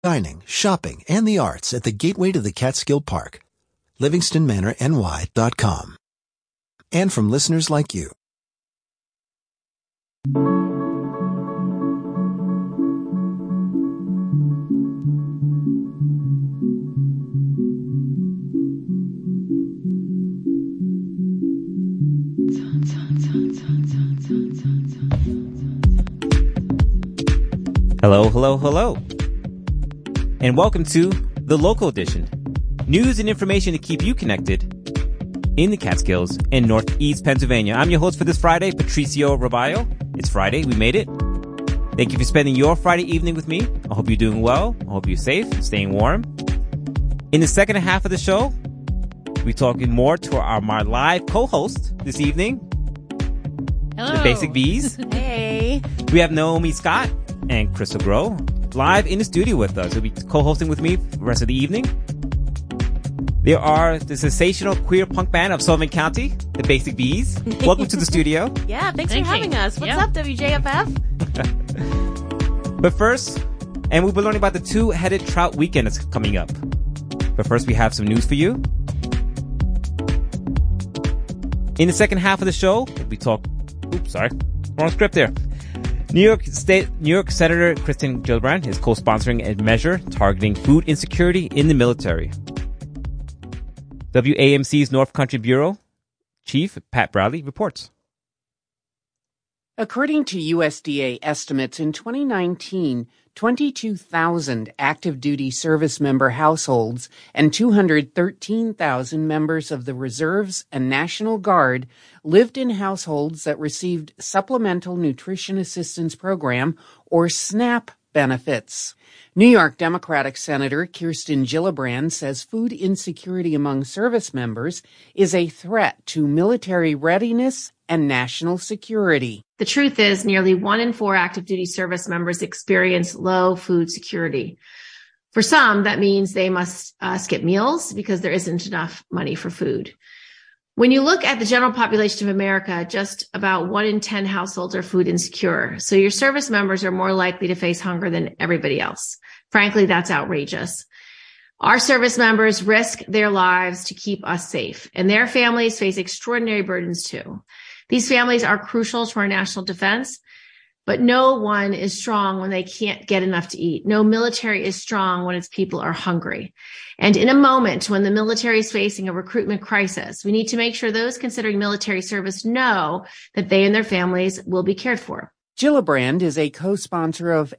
dining, shopping, and the arts at the gateway to the Catskill Park. LivingstonManorNY.com. And from listeners like you. Hello, hello, hello. And welcome to the Local Edition. News and information to keep you connected in the Catskills and Northeast Pennsylvania. I'm your host for this Friday, Patricio Robayo. It's Friday. We made it. Thank you for spending your Friday evening with me. I hope you're doing well. I hope you're safe, staying warm. In the second half of the show, we're talking more to my live co-host this evening. Hello. The Basic Bees. Hey. We have Naomi Scott and Crystal Grow live in the studio with us. They'll be co-hosting with me for the rest of the evening. There are the sensational queer punk band of Sullivan County, the Basic Bees. Welcome to the studio. Yeah, thanks for having us. What's up, WJFF? But first, and we'll be learning about the Two-Headed Trout Weekend that's coming up. But first, we have some news for you. In the second half of the show, we talk... Oops, sorry. Wrong script there. New York Senator Kirsten Gillibrand is co-sponsoring a measure targeting food insecurity in the military. WAMC's North Country Bureau Chief Pat Bradley reports. According to USDA estimates, in 2019, 22,000 active duty service member households and 213,000 members of the Reserves and National Guard lived in households that received Supplemental Nutrition Assistance Program, or SNAP, benefits. New York Democratic Senator Kirsten Gillibrand says food insecurity among service members is a threat to military readiness and national security. The truth is, nearly 1 in 4 active duty service members experience low food security. For some, that means they must skip meals because there isn't enough money for food. When you look at the general population of America, just about 1 in 10 households are food insecure. So your service members are more likely to face hunger than everybody else. Frankly, that's outrageous. Our service members risk their lives to keep us safe, and their families face extraordinary burdens too. These families are crucial to our national defense, but no one is strong when they can't get enough to eat. No military is strong when its people are hungry. And in a moment when the military is facing a recruitment crisis, we need to make sure those considering military service know that they and their families will be cared for. Gillibrand is a co-sponsor of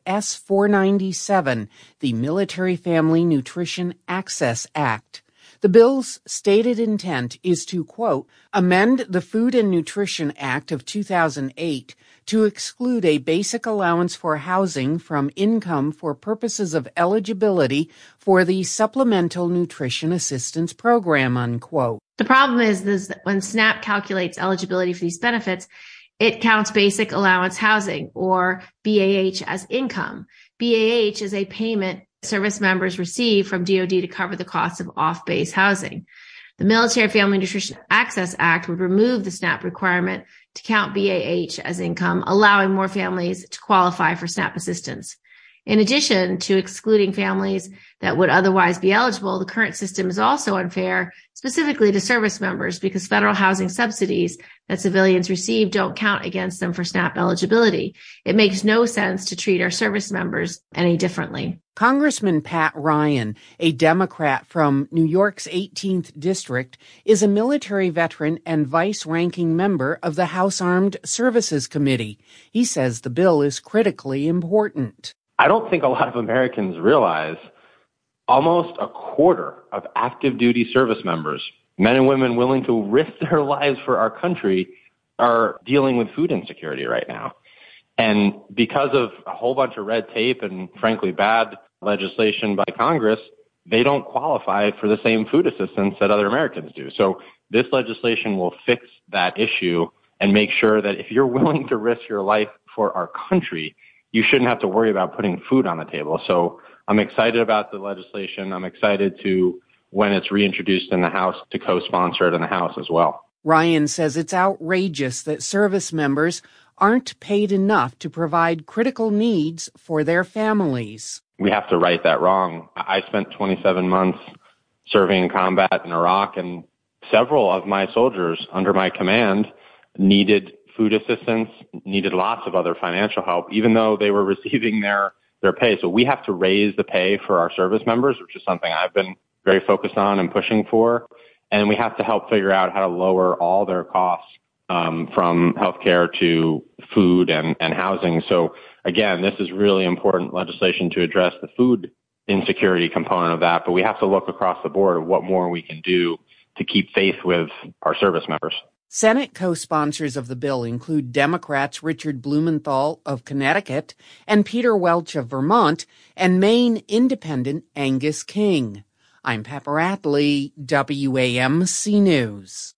S-497, the Military Family Nutrition Access Act. The bill's stated intent is to, quote, amend the Food and Nutrition Act of 2008 to exclude a basic allowance for housing from income for purposes of eligibility for the Supplemental Nutrition Assistance Program, unquote. The problem is that when SNAP calculates eligibility for these benefits, it counts basic allowance housing, or BAH, as income. BAH is a payment service members receive from DoD to cover the cost of off-base housing. The Military Family Nutrition Access Act would remove the SNAP requirement to count BAH as income, allowing more families to qualify for SNAP assistance. In addition to excluding families that would otherwise be eligible, the current system is also unfair, specifically to service members, because federal housing subsidies that civilians receive don't count against them for SNAP eligibility. It makes no sense to treat our service members any differently. Congressman Pat Ryan, a Democrat from New York's 18th District, is a military veteran and vice-ranking member of the House Armed Services Committee. He says the bill is critically important. I don't think a lot of Americans realize almost a quarter of active duty service members, men and women willing to risk their lives for our country, are dealing with food insecurity right now. And because of a whole bunch of red tape and, frankly, bad legislation by Congress, they don't qualify for the same food assistance that other Americans do. So this legislation will fix that issue and make sure that if you're willing to risk your life for our country, you shouldn't have to worry about putting food on the table. So I'm excited about the legislation. I'm excited to, when it's reintroduced in the House, to co-sponsor it in the House as well. Ryan says it's outrageous that service members aren't paid enough to provide critical needs for their families. we have to right that wrong. I spent 27 months serving in combat in Iraq, and several of my soldiers under my command needed food assistance, needed lots of other financial help, even though they were receiving their pay. So we have to raise the pay for our service members, which is something I've been very focused on and pushing for. And we have to help figure out how to lower all their costs from healthcare to food and housing. So again, this is really important legislation to address the food insecurity component of that, but we have to look across the board of what more we can do to keep faith with our service members. Senate co-sponsors of the bill include Democrats Richard Blumenthal of Connecticut and Peter Welch of Vermont, and Maine independent Angus King. I'm Pat Bradley, WAMC News.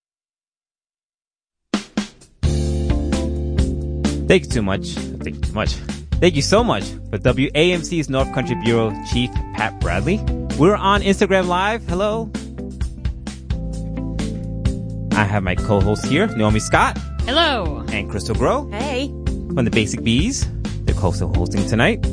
Thank you so much for WAMC's North Country Bureau Chief Pat Bradley. We're on Instagram Live. Hello. I have my co-host here, Naomi Scott. Hello. And Crystal Groh. Hey. From the Basic Bees. They're co-hosting tonight.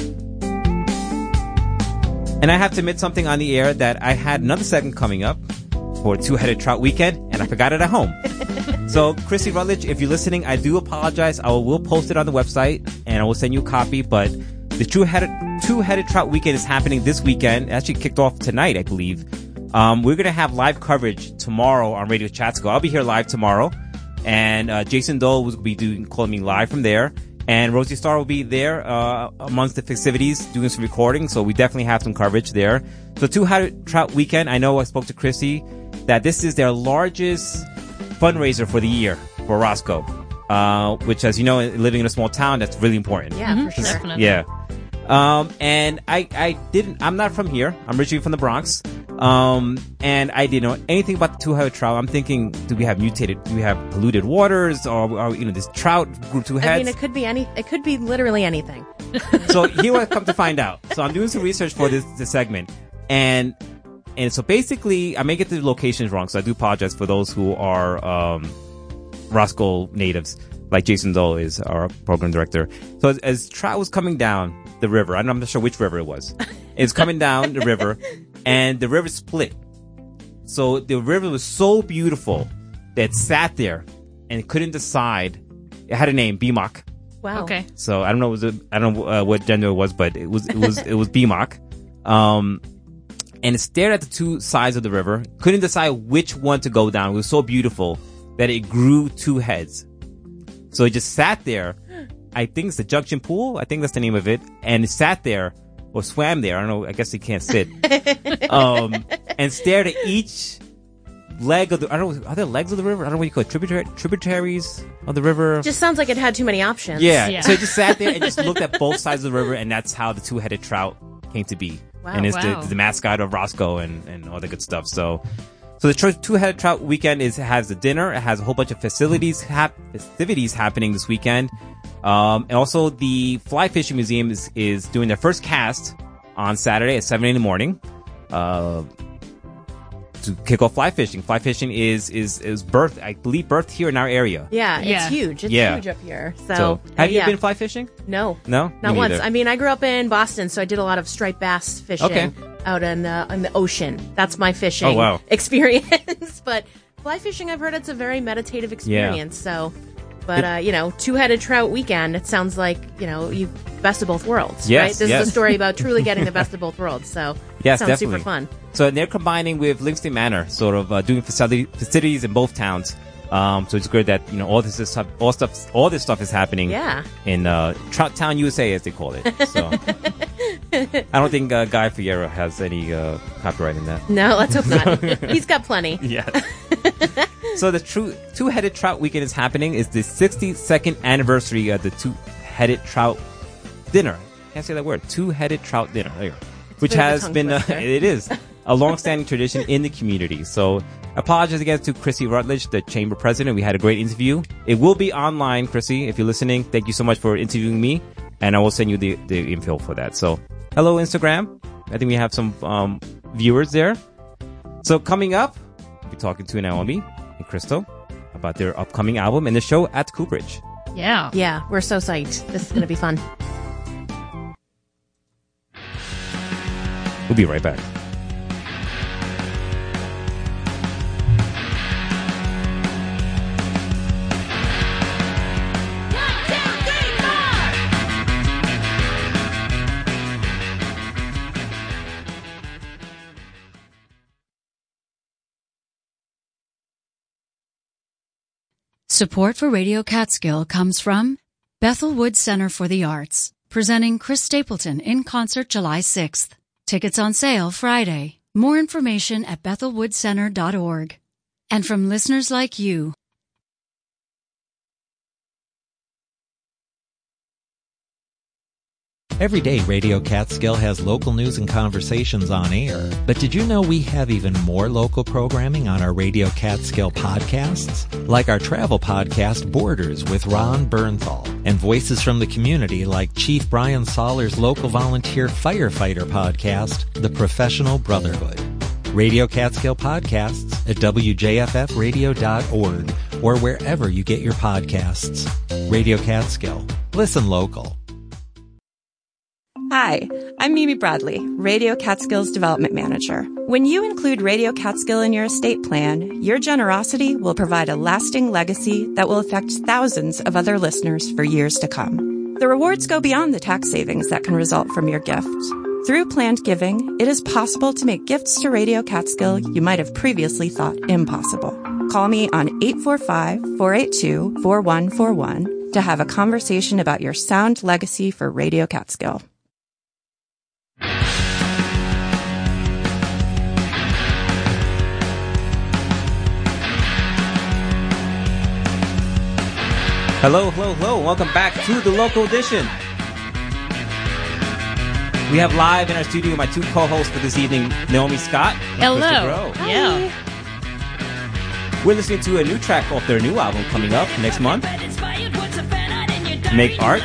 And I have to admit something on the air, that I had another segment coming up for Two-Headed Trout Weekend, and I forgot it at home. So, Chrissy Rutledge, if you're listening, I do apologize. I will post it on the website, and I will send you a copy. But the Two-Headed Trout Weekend is happening this weekend. It actually kicked off tonight, I believe. We're going to have live coverage tomorrow on Radio Chatsko. I'll be here live tomorrow. And Jason Dole will be calling me live from there. And Rosie Starr will be there amongst the festivities, doing some recording. So we definitely have some coverage there. So Two-Headed Trout Weekend, I know I spoke to Chrissy that this is their largest fundraiser for the year for Roscoe, which, as you know, living in a small town, that's really important. Yeah, for sure. Definitely. Yeah. And I'm not from here. I'm originally from the Bronx. And I didn't know anything about the two-headed trout. I'm thinking, do we have polluted waters, or this trout grew two heads? I mean, it could be literally anything. So here I come to find out. So I'm doing some research for this segment. And so basically, I may get the locations wrong, so I do apologize for those who are, Roscoe natives, like Jason Dole is our program director. So as trout was coming down the river, I'm not sure which river it was. It's coming down the river, and the river split. So the river was so beautiful that it sat there and it couldn't decide. It had a name, BMOC. Wow. Okay. So I don't know what gender it was, but it was BMOC. And it stared at the two sides of the river, couldn't decide which one to go down. It was so beautiful that it grew two heads. So it just sat there. I think it's the Junction Pool. I think that's the name of it. And it sat there or swam there. I don't know. I guess it can't sit. And stared at each leg of the, I don't know, are there legs of the river? I don't know what you call it. Tributaries of the river. Just sounds like it had too many options. Yeah. So it just sat there and just looked at both sides of the river, and that's how the two-headed trout came to be. Wow. And it's the mascot of Roscoe and all the good stuff. So the Two-Headed Trout Weekend has a dinner. It has a whole bunch of festivities happening this weekend. And also the Fly Fishing Museum is doing their first cast on Saturday at 7 a.m. To kick off fly fishing. Fly fishing is birthed here in our area. Yeah, it's huge. It's huge up here. So have you been fly fishing? No, not once. I mean, I grew up in Boston, so I did a lot of striped bass fishing out in the ocean. That's my fishing experience. But fly fishing, I've heard it's a very meditative experience. So, but Two-Headed Trout Weekend, it sounds like you best of both worlds. Yes, right? This is a story about truly getting the best of both worlds. So yes, sounds definitely. super fun. So they're combining with Livingston Manor, sort of doing festivities in both towns. So it's good that all this stuff is happening. In Trout Town, USA, as they call it. So I don't think Guy Fieri has any copyright in that. No, let's hope not. He's got plenty. Yeah. So the Two-Headed Trout Weekend is happening. It's the 62nd anniversary of the Two-Headed Trout Dinner. Can't say that word. Two-Headed Trout Dinner. There you go. Which has been it is a long-standing tradition in the community. So apologies again to Chrissy Rutledge, the chamber president. We had a great interview. It will be online, Chrissy, if you're listening. Thank you so much for interviewing me, and I will send you the info for that. So hello, Instagram. I think we have some viewers there. So coming up, we'll be talking to Naomi and Crystal about their upcoming album and the show at Cooperage. Yeah, we're so psyched. This is going to be fun. We'll be right back. Support for Radio Catskill comes from Bethel Woods Center for the Arts, presenting Chris Stapleton in concert July 6th. Tickets on sale Friday. More information at bethelwoodcenter.org. And from listeners like you. Every day, Radio Catskill has local news and conversations on air. But did you know we have even more local programming on our Radio Catskill podcasts? Like our travel podcast, Borders, with Ron Bernthal, and voices from the community like Chief Brian Soller's local volunteer firefighter podcast, The Professional Brotherhood. Radio Catskill podcasts at wjffradio.org or wherever you get your podcasts. Radio Catskill. Listen local. Hi, I'm Mimi Bradley, Radio Catskill's Development Manager. When you include Radio Catskill in your estate plan, your generosity will provide a lasting legacy that will affect thousands of other listeners for years to come. The rewards go beyond the tax savings that can result from your gift. Through planned giving, it is possible to make gifts to Radio Catskill you might have previously thought impossible. Call me on 845-482-4141 to have a conversation about your sound legacy for Radio Catskill. Hello. Welcome back to the local edition. We have live in our studio my two co-hosts for this evening, Naomi Scott and Hello. Yeah. We're listening to a new track off their new album coming up next month, Make Art.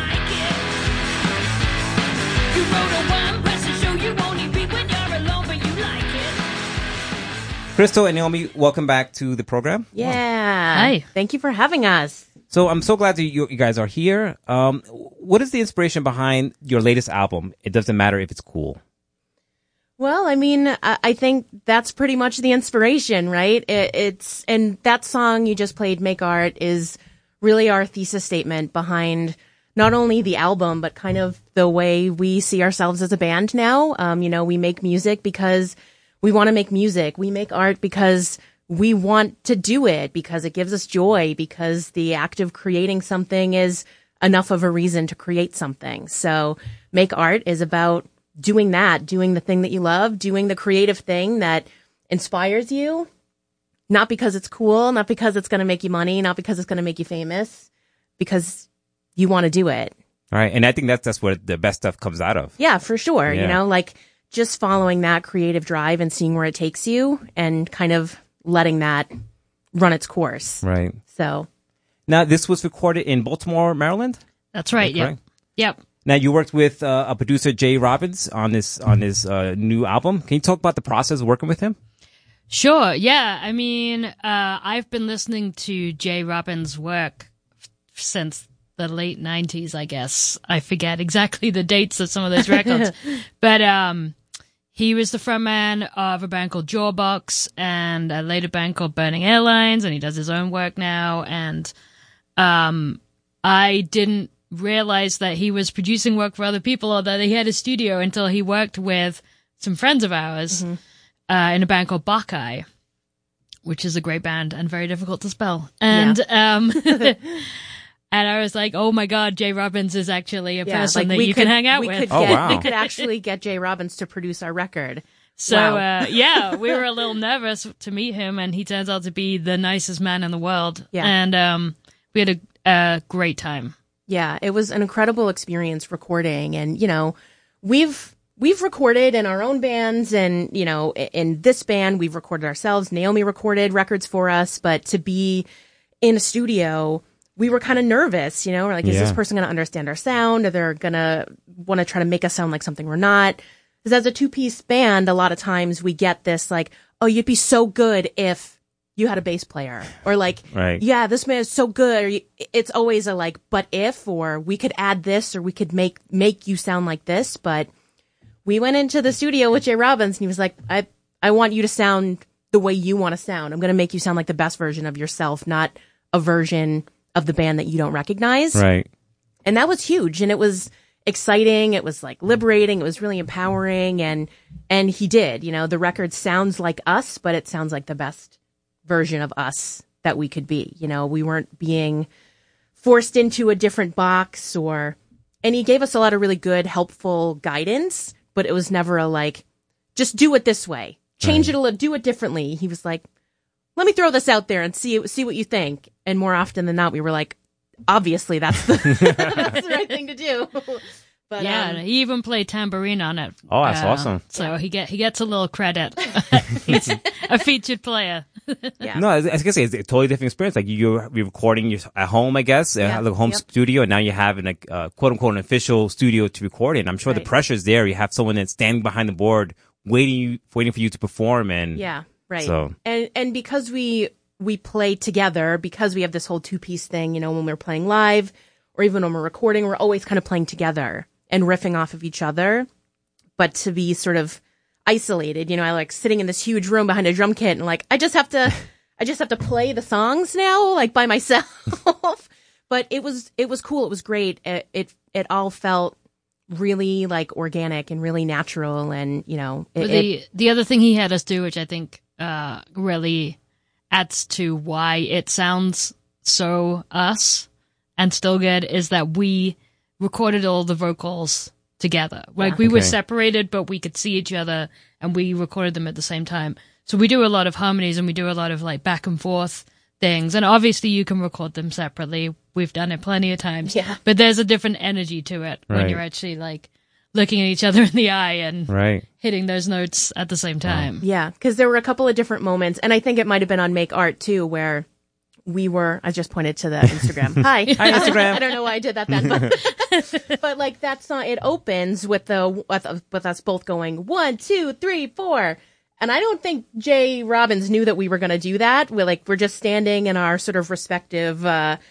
Crystal and Naomi, welcome back to the program. Yeah. Hi. Thank you for having us. So I'm so glad that you guys are here. What is the inspiration behind your latest album? It doesn't matter if it's cool. Well, I mean, I think that's pretty much the inspiration, right? And that song you just played, Make Art, is really our thesis statement behind not only the album, but kind of the way we see ourselves as a band now. We make music because we want to make music. We make art because we want to do it, because it gives us joy, because the act of creating something is enough of a reason to create something. So Make Art is about doing that, doing the thing that you love, doing the creative thing that inspires you, not because it's cool, not because it's going to make you money, not because it's going to make you famous, because you want to do it. All right. And I think that's where the best stuff comes out of. Yeah, for sure. Yeah. Like just following that creative drive and seeing where it takes you and kind of letting that run its course. Right. So now this was recorded in Baltimore, Maryland? That's right. Yep. Now you worked with a producer, Jay Robbins, on his new album. Can you talk about the process of working with him? Sure. Yeah. I mean, I've been listening to Jay Robbins' work since the late 90s, I guess. I forget exactly the dates of some of those records. But he was the frontman of a band called Jawbox and a later band called Burning Airlines, and he does his own work now. And I didn't realize that he was producing work for other people or that he had a studio until he worked with some friends of ours in a band called Buckeye, which is a great band and very difficult to spell. And and I was like, oh my God, Jay Robbins is actually a person that you can hang out with. We could actually get Jay Robbins to produce our record. So, we were a little nervous to meet him, and he turns out to be the nicest man in the world. Yeah. And we had a great time. Yeah, it was an incredible experience recording. And, we've recorded in our own bands and, in this band, we've recorded ourselves. Naomi recorded records for us, but to be in a studio, we were kind of nervous, we're like, is this person going to understand our sound? Are they going to want to try to make us sound like something we're not? Because as a two-piece band, a lot of times we get this like, oh, you'd be so good if you had a bass player, or like, yeah, this man is so good. Or it's always a like, but if, or we could add this, or we could make you sound like this. But we went into the studio with Jay Robbins and he was like, I want you to sound the way you want to sound. I'm going to make you sound like the best version of yourself, not a version of the band that you don't recognize. Right. And that was huge. And it was exciting. It was like liberating. It was really empowering. And he did, the record sounds like us, but it sounds like the best version of us that we could be. We weren't being forced into a different box and he gave us a lot of really good, helpful guidance, but it was never just do it this way, change it, do it differently. He was like, let me throw this out there and see what you think. And more often than not, we were like, obviously that's the right thing to do. But, he even played tambourine on it. Oh, that's awesome. So he gets a little credit. He's a featured player. Yeah. No, I was gonna say it's a totally different experience. Like you're recording at home, I guess, like a home studio, and now you have quote unquote an official studio to record in. I'm sure the pressure's there. You have someone that's standing behind the board, waiting for you to perform, and right. So and because we play together, because we have this whole 2-piece thing, when we're playing live or even when we're recording, we're always kind of playing together and riffing off of each other. But to be sort of isolated, I like sitting in this huge room behind a drum kit and I just have to play the songs now, by myself. But it was cool. It was great. It all felt really organic and really natural. And, the other thing he had us do, which I think, really adds to why it sounds so us and still good, is that we recorded all the vocals together. We were separated, but we could see each other and we recorded them at the same time. So we do a lot of harmonies and we do a lot of back and forth things. And obviously you can record them separately. We've done it plenty of times. Yeah. But there's a different energy to it when you're actually looking at each other in the eye and hitting those notes at the same time. Yeah, because there were a couple of different moments, and I think it might have been on Make Art too, where I just pointed to the Instagram. Hi, Instagram. I don't know why I did that then, but that song, it opens with us both going 1, 2, 3, 4, and I don't think Jay Robbins knew that we were going to do that. We're just standing in our sort of respective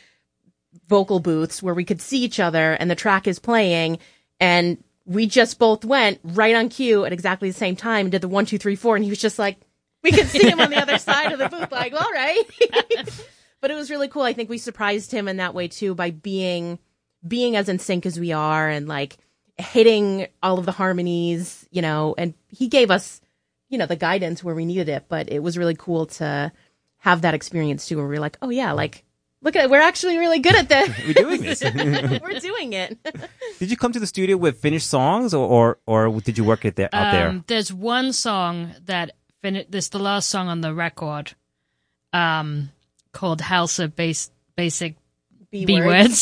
vocal booths where we could see each other, and the track is playing, and we just both went right on cue at exactly the same time and did the 1, 2, 3, 4, and he was just we could see him on the other side of the booth, all right. But it was really cool. I think we surprised him in that way too, by being as in sync as we are and hitting all of the harmonies, and he gave us, the guidance where we needed it. But it was really cool to have that experience too, where we were like, oh yeah, look at it. We're actually really good at this. We're doing this. We're doing it. Did you come to the studio with finished songs or did you work it out there? There's one song that this is the last song on the record, called House of Basic B Words.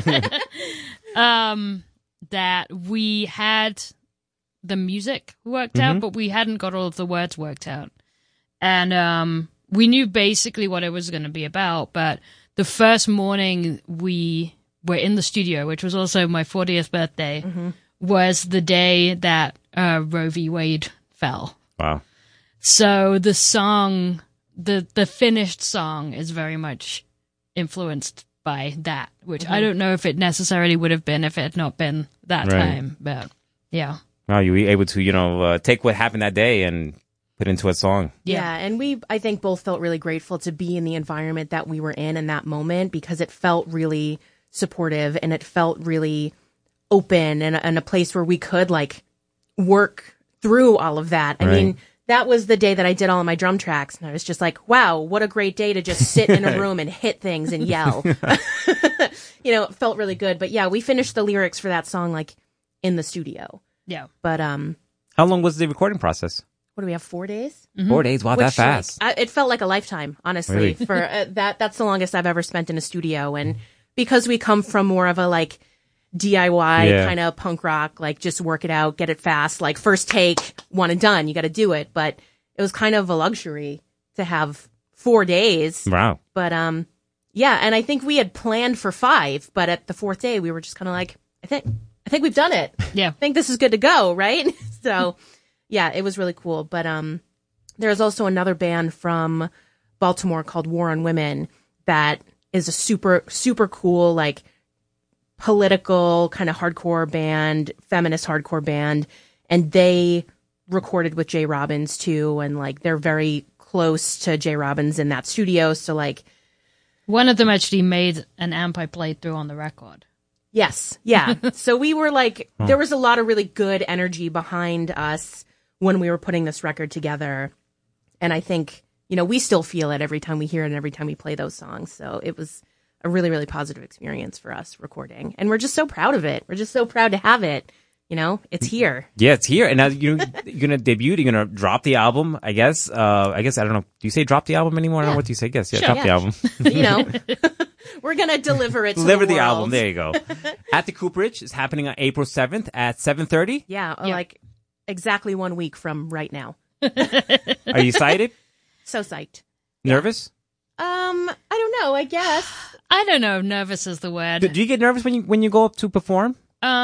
That we had the music worked out, but we hadn't got all of the words worked out. And we knew basically what it was going to be about, but the first morning we were in the studio, which was also my 40th birthday, was the day that Roe v. Wade fell. Wow. So the song, the finished song is very much influenced by that, which I don't know if it necessarily would have been if it had not been that time, but yeah. Wow, you were able to, take what happened that day and put into a song. Yeah, and I think both felt really grateful to be in the environment that we were in that moment, because it felt really supportive and it felt really open and a place where we could work through all of that. I mean, that was the day that I did all of my drum tracks, and I was just like, wow, what a great day to just sit in a room and hit things and yell. It felt really good. But yeah, we finished the lyrics for that song in the studio. Yeah. But how long was the recording process? What do we have, 4 days? 4 days? Wow, that fast. It felt like a lifetime, honestly. Really? For that's the longest I've ever spent in a studio. And because we come from more of a DIY kind of punk rock, just work it out, get it fast, first take, one and done, you got to do it. But it was kind of a luxury to have 4 days. Wow. But yeah, and I think we had planned for 5, but at the 4th day we were just kind of I think we've done it. Yeah. I think this is good to go, right? So yeah, it was really cool. But there's also another band from Baltimore called War on Women that is a super, super cool, political kind of hardcore band, feminist hardcore band. and they recorded with Jay Robbins too, and like they're very close to Jay Robbins in that studio. So like, one of them actually made an amp I played through on the record. Yes, yeah. So we were like, there was a lot of really good energy behind us when we were putting this record together, and I think, you know, we still feel it every time we hear it and every time we play those songs. So it was a really, really positive experience for us recording, and we're just so proud of it. We're just so proud to have it. You know, it's here. Yeah, it's here. And now you're going to debut. You're going to drop the album, I guess. I don't know. Do you say drop the album anymore? I don't know what you say. I guess. Yeah, sure, drop the album. You know, we're going to deliver it to the world. Deliver the album. There you go. At the Cooperage. It's happening on April 7th at 7:30. Yeah, like exactly 1 week from right now. Are you excited? So psyched. Nervous? I don't know, I guess. I don't know. Nervous is the word. Do you get nervous when you go up to perform?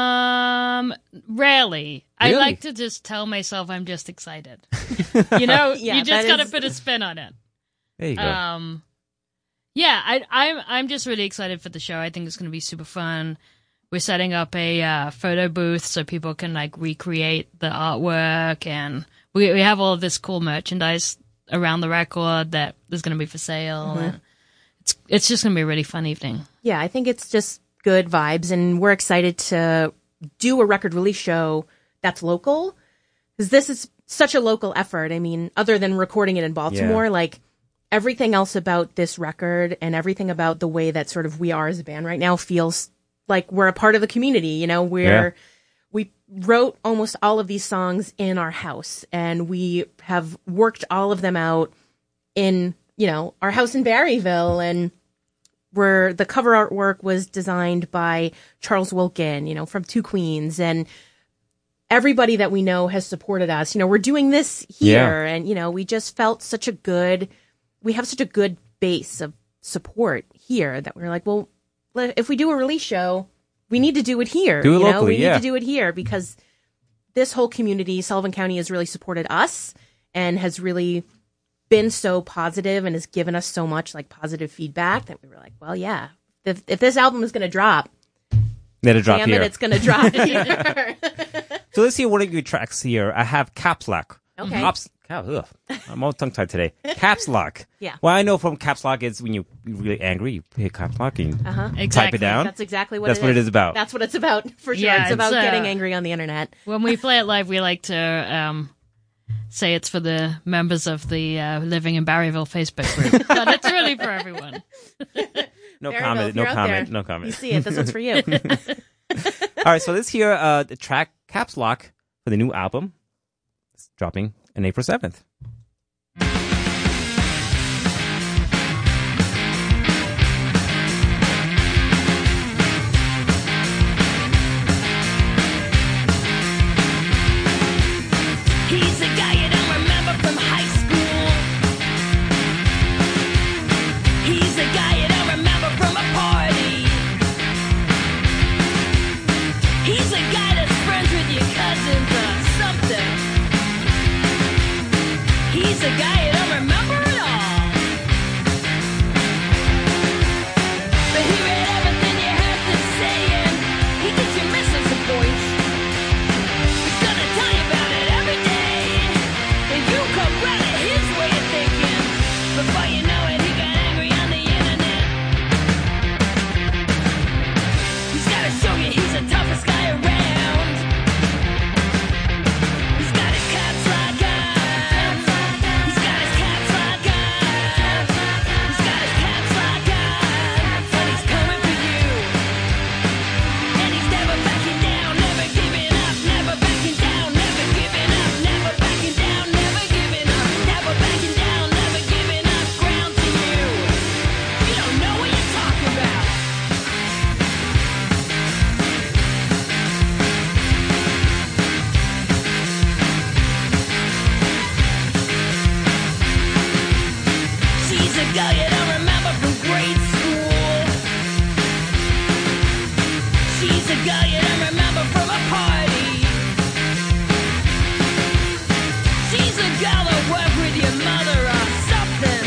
Rarely. I like to just tell myself I'm just excited. You know, you just got to put a spin on it. There you go. Yeah, I'm just really excited for the show. I think it's going to be super fun. We're setting up a photo booth so people can like recreate the artwork, and we have all of this cool merchandise around the record that is going to be for sale. And it's just going to be a really fun evening. Yeah, I think it's just good vibes, and we're excited to do a record release show that's local, because this is such a local effort. I mean, other than recording it in Baltimore, like everything else about this record and everything about the way that sort of we are as a band right now feels like we're a part of the community. You know, we wrote almost all of these songs in our house, and we have worked all of them out in, you know, our house in Barryville, and where the cover artwork was designed by Charles Wilkin, you know, from Two Queens, and everybody that we know has supported us. You know, we're doing this here, and, you know, we just felt we have such a good base of support here that we're like, well, if we do a release show, we need to do it here. Do it locally, we need to do it here, because this whole community, Sullivan County, has really supported us and has really been so positive and has given us so much like positive feedback that we were like, well, yeah, if this album is going to drop, let it drop here. It's going to drop here. So let's hear one of your tracks here. I have Caps Lock. Okay. I'm all tongue tied today. Caps Lock. Yeah. Well, I know from Caps Lock is when you're really angry, you hit Caps Lock and Exactly. type it down. That's exactly what That's what it is about. That's what it's about, for sure. Yeah, it's about getting angry on the internet. When we play it live, we like to say it's for the members of the Living in Barryville Facebook group. But it's really for everyone. No comment. No comment. No comment. You see it. This one's for you. All right. So let's hear the track Caps Lock for the new album. It's dropping on April 7th. He's a guy you don't remember from high school. He's a guy you don't remember from a party. He's a guy that's friends with your cousins or something. He's a guy you don't remember at all. But he read everything you had to say, and he thinks you're missing some points. He's gonna tell you about it every day, and you come right at his way of thinking. Before you know it, he got angry on the internet. He's gotta show you he's the toughest guy around. He's got his caps lock on. He's got his caps lock on. He's got his caps lock on. And he's coming for you. And he's never backing down, never giving up, never backing down, never giving up, never backing down, never giving up, never backing down, never giving up ground to you. You don't know what you're talking about. She's a girl you don't remember from grade school. She's a girl you don't remember from a party. She's a girl that worked with your mother or something.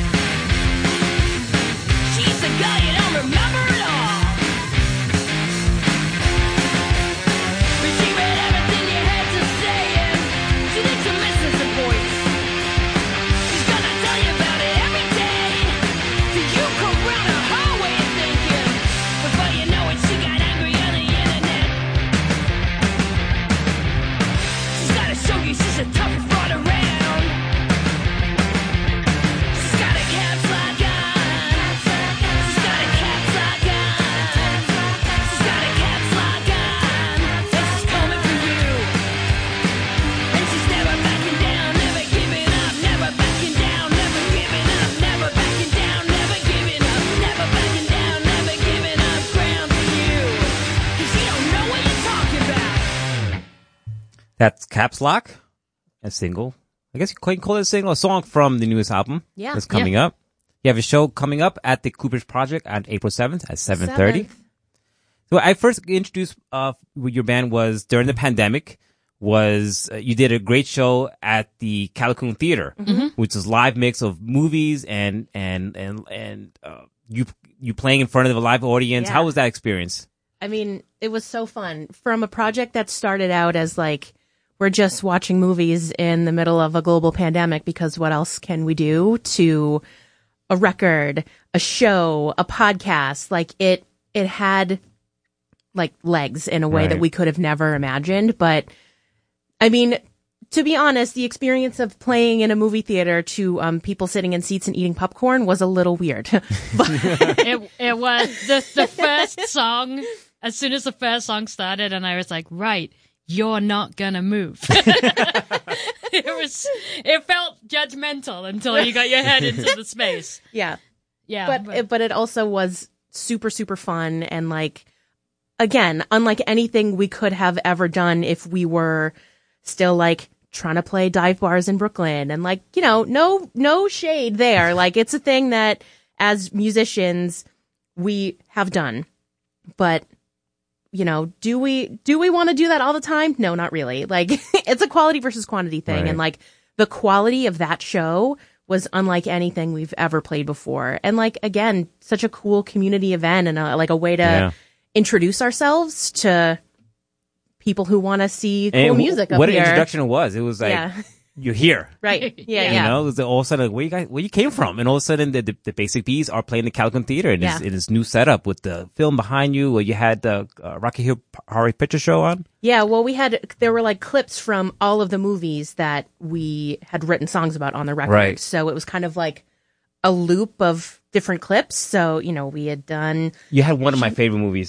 She's a girl you don't remember at all. But she read everything you had to say, That's Caps Lock, a single. I guess you can call it a single, a song from the newest album. Yeah. That's coming up. You have a show coming up at the Cooperage Project on April 7th at 7:30. So I first introduced with your band was during the pandemic. You did a great show at the Callicoon Theater, which is live mix of movies and you playing in front of a live audience. Yeah. How was that experience? I mean, it was so fun. From a project that started out as like, we're just watching movies in the middle of a global pandemic because what else can we do, to a record, a show, a podcast. Like it had like legs in a way that we could have never imagined. But I mean, to be honest, the experience of playing in a movie theater to people sitting in seats and eating popcorn was a little weird. But It was the first song. As soon as the first song started, and I was like, right, you're not gonna move. It felt judgmental until you got your head into the space. yeah. Yeah. But it also was super, super fun. And like, again, unlike anything we could have ever done if we were still like trying to play dive bars in Brooklyn, and like, you know, no shade there. Like it's a thing that as musicians we have done, but you know, do we want to do that all the time? No, not really. Like it's a quality versus quantity thing. Right. And like the quality of that show was unlike anything we've ever played before. And like, again, such a cool community event and a way to introduce ourselves to people who want to see cool music up what here. An introduction it was. It was like, you're here. Right. Yeah. You know, it was all of a sudden, like, where you came from? And all of a sudden, the Basic Bees are playing the Callicoon Theater in this new setup with the film behind you, where you had the Rocky Horror Picture Show on. Yeah, well, there were like clips from all of the movies that we had written songs about on the record. Right. So it was kind of like a loop of different clips. So, you know, we had done. You had one of my favorite movies.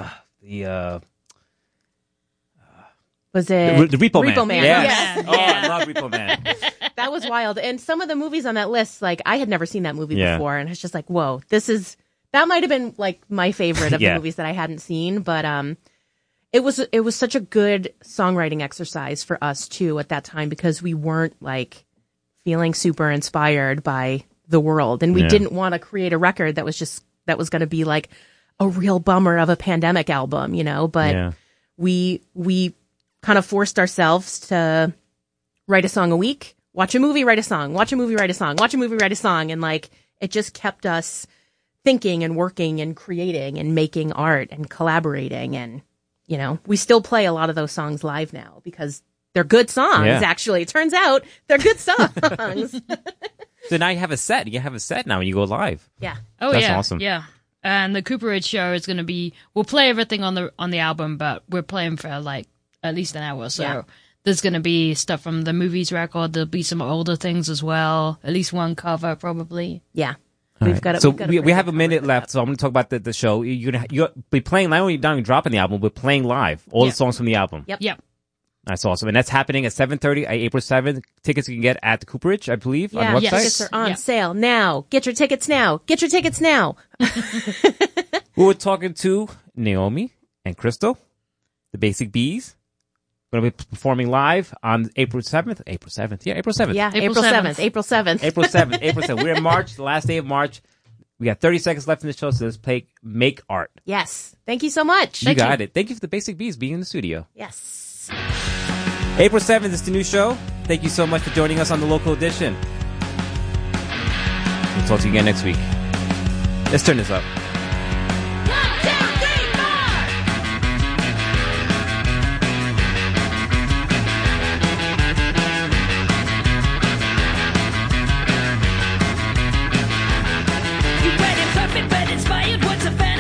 Was it the Repo Man? Yes. Oh, I love Repo Man. That was wild. And some of the movies on that list, like I had never seen that movie before, and it's just like, whoa, that might have been like my favorite of the movies that I hadn't seen. But it was such a good songwriting exercise for us too at that time, because we weren't like feeling super inspired by the world, and we didn't want to create a record that was going to be like a real bummer of a pandemic album, you know. But we kind of forced ourselves to write a song a week, watch a movie, write a song, watch a movie, write a song, watch a movie, write a song. And like, it just kept us thinking and working and creating and making art and collaborating. And, you know, we still play a lot of those songs live now because they're good songs, actually. It turns out they're good songs. So now you have a set. You have a set now when you go live. Yeah. Oh, That's yeah. awesome. Yeah. And the Cooperage show is going to be, we'll play everything on the album, but we're playing for like at least an hour. So there's going to be stuff from the movies record. There'll be some older things as well. At least one cover, probably. Yeah. We've got we have a minute left, so I'm going to talk about the show. You'll be playing, not only dropping the album, but playing live all the songs from the album. Yep. That's awesome. And that's happening at 7:30 at April 7th. Tickets you can get at the Cooperage, I believe, on the website. Tickets are on sale now. Get your tickets now. Get your tickets now. We were talking to Naomi and Crystal, the Basic Bees. Going to be performing live on April 7th. April 7th. Yeah, April 7th. Yeah, April 7th. April 7th. April 7th. April 7th. We're in March, the last day of March. We got 30 seconds left in the show, so let's play Make Art. Yes. Thank you so much. You got it. Thank you for the Basic Bees being in the studio. Yes. April 7th is the new show. Thank you so much for joining us on the local edition. We'll talk to you again next week. Let's turn this up.